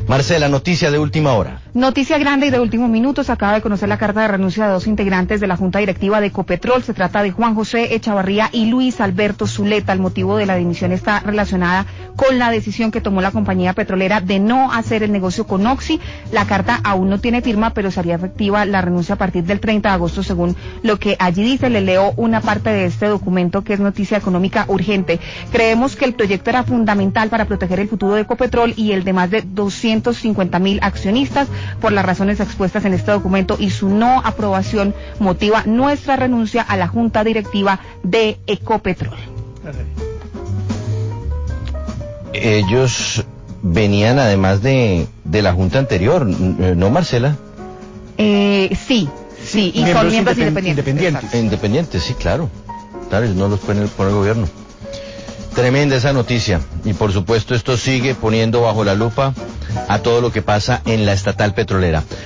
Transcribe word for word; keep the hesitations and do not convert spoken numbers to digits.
Marcela, noticia de última hora. Noticia grande y de último minuto, se acaba de conocer la carta de renuncia de dos integrantes de la Junta Directiva de Ecopetrol. Se trata de Juan José Echavarría y Luis Alberto Zuleta. El motivo de la dimisión está relacionada con la decisión que tomó la compañía petrolera de no hacer el negocio con Oxy. La carta aún no tiene firma, pero sería efectiva la renuncia a partir del treinta de agosto, según lo que allí dice. Le leo una parte de este documento que es noticia económica urgente. Creemos que el proyecto era fundamental para proteger el futuro de Ecopetrol y el de más de doscientos cincuenta mil accionistas. Por las razones expuestas en este documento y su no aprobación motiva nuestra renuncia a la Junta Directiva de Ecopetrol. Ellos venían además de, de la Junta anterior, ¿no, Marcela? Eh, sí, sí, y miembros son miembros independ- independientes. independientes. Independientes, sí, claro. Claro, no los pueden poner el gobierno. Tremenda esa noticia. Y por supuesto esto sigue poniendo bajo la lupa a todo lo que pasa en la estatal petrolera.